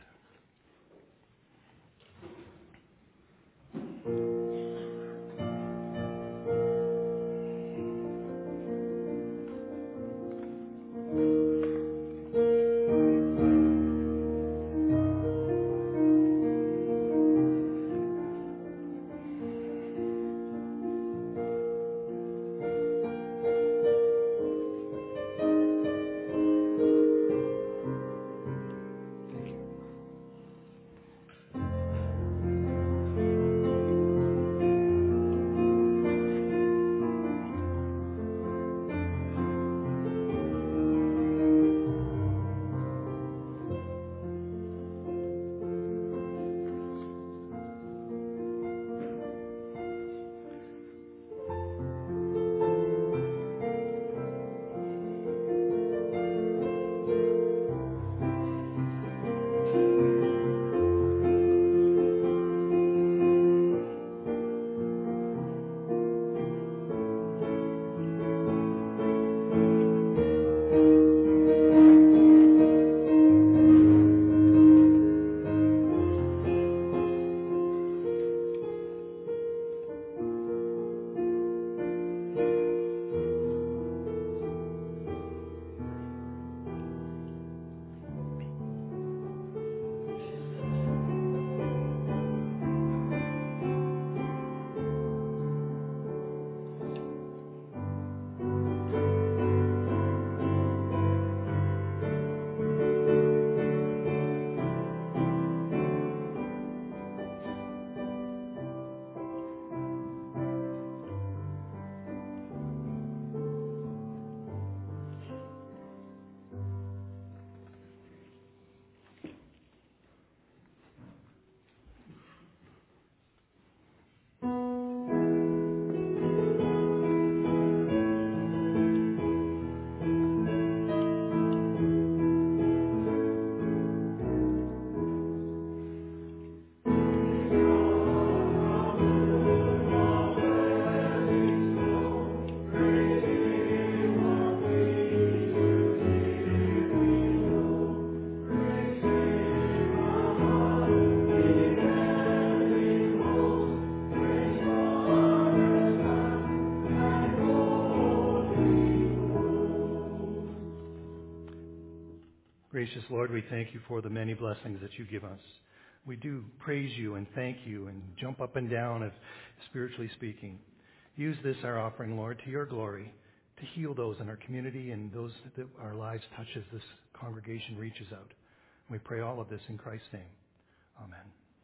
Gracious Lord, we thank you for the many blessings that you give us. We do praise you and thank you and jump up and down, spiritually speaking. Use this, our offering, Lord, to your glory, to heal those in our community and those that our lives touch as this congregation reaches out. We pray all of this in Christ's name. Amen.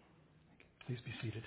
Please be seated.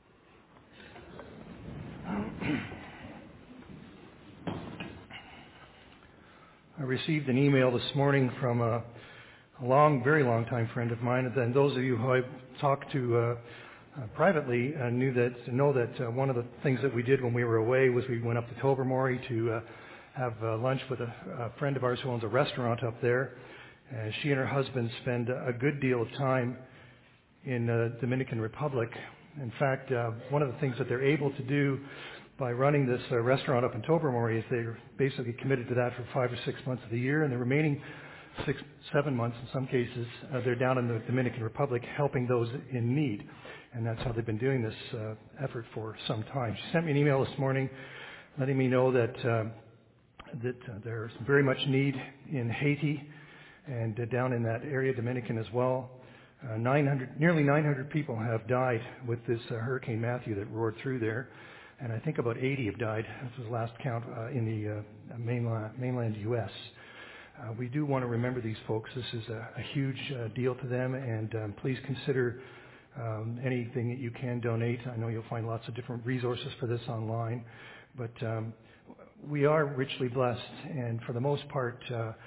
I received an email this morning from a very long time friend of mine, and those of you who I've talked to privately know that one of the things that we did when we were away was we went up to Tobermory to have lunch with a friend of ours who owns a restaurant up there. She and her husband spend a good deal of time in the Dominican Republic. In fact, one of the things that they're able to do by running this restaurant up in Tobermory is they're basically committed to that for 5 or 6 months of the year, and the remaining 6-7 months in some cases, they're down in the Dominican Republic helping those in need. And that's how they've been doing this effort for some time. She sent me an email this morning letting me know that there's very much need in Haiti and down in that area, Dominican as well. Nearly 900 people have died with this Hurricane Matthew that roared through there. And I think about 80 have died. This was the last count in the mainland U.S. We do want to remember these folks. This is a huge deal to them, and please consider anything that you can donate. I know you'll find lots of different resources for this online, but we are richly blessed, and for the most part,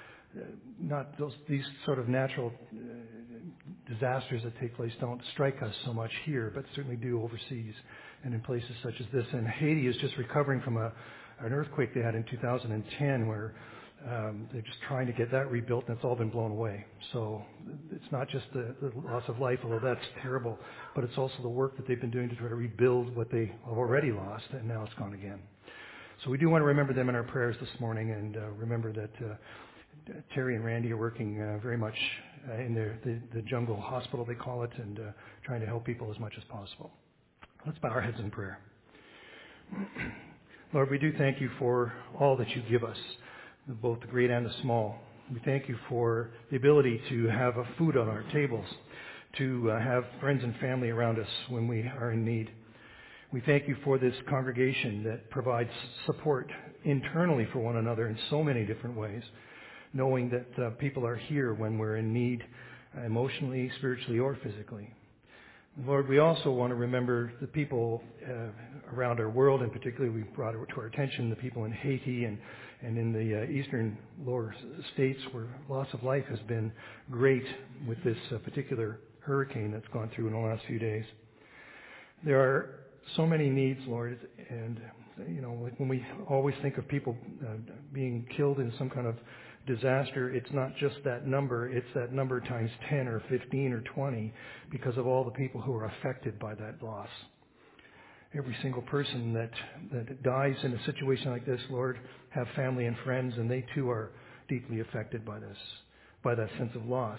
these sort of natural disasters that take place don't strike us so much here, but certainly do overseas and in places such as this. And Haiti is just recovering from an earthquake they had in 2010 where They're just trying to get that rebuilt, and it's all been blown away. So it's not just the loss of life, although that's terrible, but it's also the work that they've been doing to try to rebuild what they have already lost, and now it's gone again. So we do want to remember them in our prayers this morning, and remember that Terry and Randy are working very much in the jungle hospital, they call it, and trying to help people as much as possible. Let's bow our heads in prayer. Lord, we do thank you for all that you give us, both the great and the small. We thank you for the ability to have food on our tables, to have friends and family around us when we are in need. We thank you for this congregation that provides support internally for one another in so many different ways, knowing that people are here when we're in need, emotionally, spiritually, or physically. Lord, we also want to remember the people around our world, and particularly we brought it to our attention the people in Haiti and in the eastern lower states where loss of life has been great with this particular hurricane that's gone through in the last few days. There are so many needs, Lord, and when we always think of people being killed in some kind of disaster, it's not just that number, it's that number times 10 or 15 or 20 because of all the people who are affected by that loss. Every single person that dies in a situation like this, Lord, have family and friends, and they too are deeply affected by this, by that sense of loss.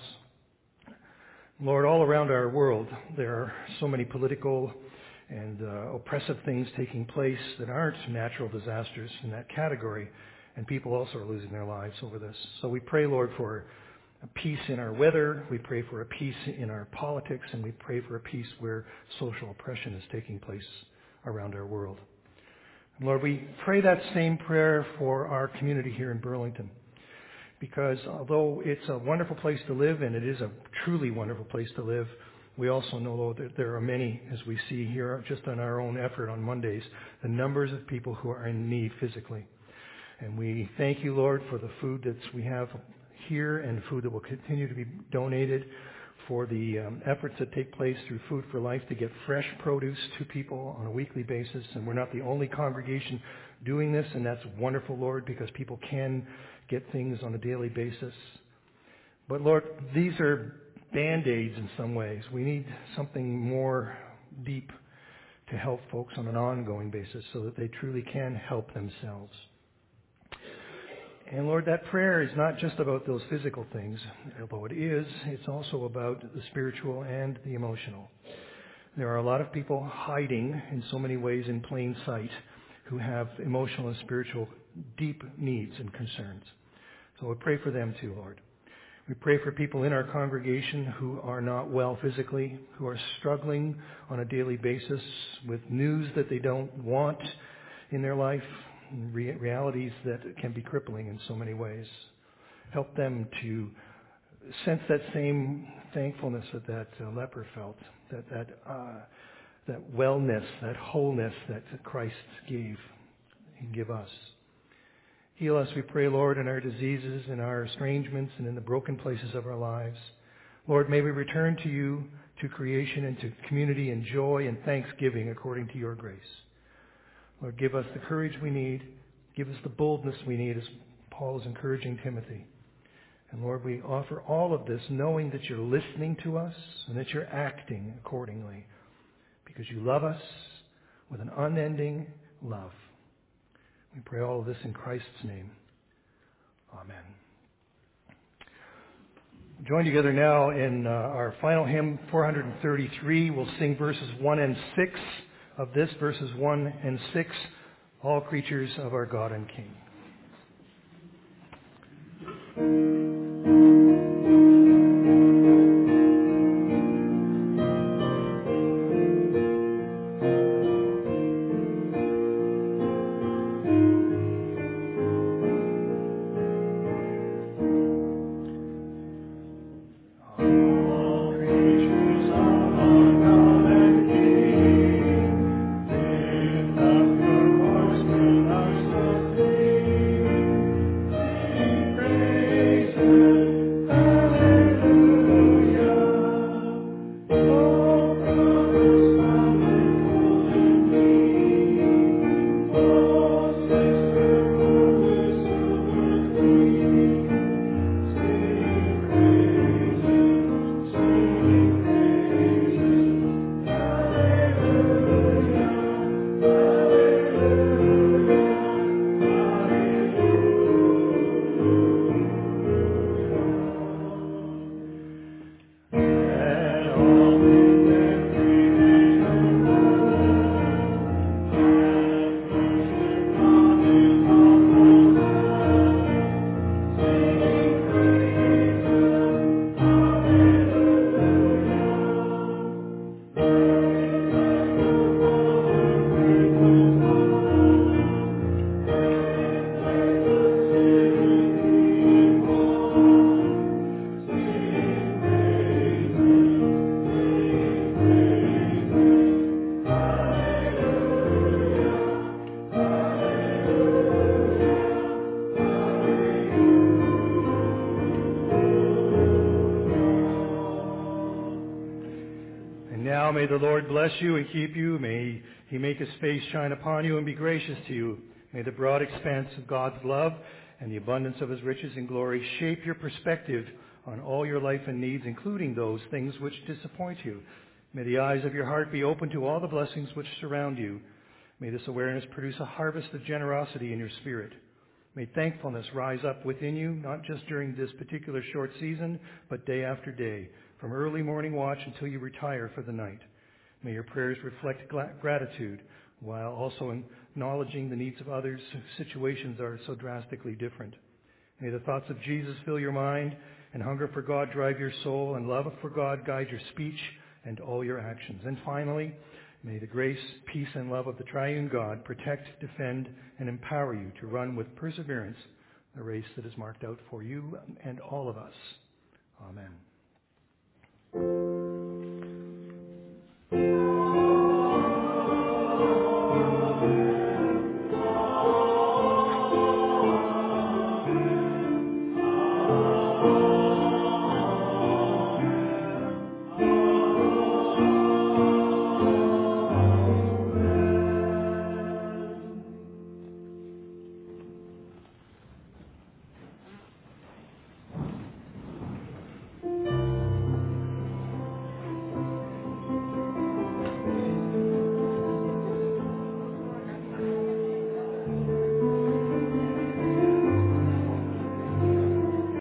Lord, all around our world, there are so many political and oppressive things taking place that aren't natural disasters in that category, and people also are losing their lives over this. So we pray, Lord, for a peace in our weather, we pray for a peace in our politics, and we pray for a peace where social oppression is taking place around our world. And Lord, we pray that same prayer for our community here in Burlington, because although it's a wonderful place to live, and it is a truly wonderful place to live, we also know, Lord, that there are many, as we see here just on our own effort on Mondays, the numbers of people who are in need physically. And we thank you, Lord, for the food that we have here and food that will continue to be donated, for the efforts that take place through Food for Life to get fresh produce to people on a weekly basis. And we're not the only congregation doing this, and that's wonderful, Lord, because people can get things on a daily basis. But, Lord, these are Band-Aids in some ways. We need something more deep to help folks on an ongoing basis so that they truly can help themselves. And Lord, that prayer is not just about those physical things, although it is, it's also about the spiritual and the emotional. There are a lot of people hiding in so many ways in plain sight who have emotional and spiritual deep needs and concerns. So we pray for them too, Lord. We pray for people in our congregation who are not well physically, who are struggling on a daily basis with news that they don't want in their life, realities that can be crippling in so many ways. Help them to sense that same thankfulness that leper felt, that wellness, that wholeness that Christ gave and give us. Heal us, we pray, Lord, in our diseases, in our estrangements, and in the broken places of our lives. Lord, may we return to you, to creation, and to community and joy and thanksgiving according to your grace. Lord, give us the courage we need. Give us the boldness we need, as Paul is encouraging Timothy. And Lord, we offer all of this knowing that you're listening to us and that you're acting accordingly, because you love us with an unending love. We pray all of this in Christ's name. Amen. Join together now in our final hymn, 433. We'll sing verses 1 and 6 of this, verses 1 and 6, All Creatures of Our God and King. Praise may the Lord bless you and keep you. May he make his face shine upon you and be gracious to you. May the broad expanse of God's love and the abundance of his riches and glory shape your perspective on all your life and needs, including those things which disappoint you. May the eyes of your heart be open to all the blessings which surround you. May this awareness produce a harvest of generosity in your spirit. May thankfulness rise up within you, not just during this particular short season, but day after day, from early morning watch until you retire for the night. May your prayers reflect gratitude, while also acknowledging the needs of others whose situations are so drastically different. May the thoughts of Jesus fill your mind, and hunger for God drive your soul, and love for God guide your speech and all your actions. And finally, may the grace, peace, and love of the triune God protect, defend, and empower you to run with perseverance the race that is marked out for you and all of us. Amen.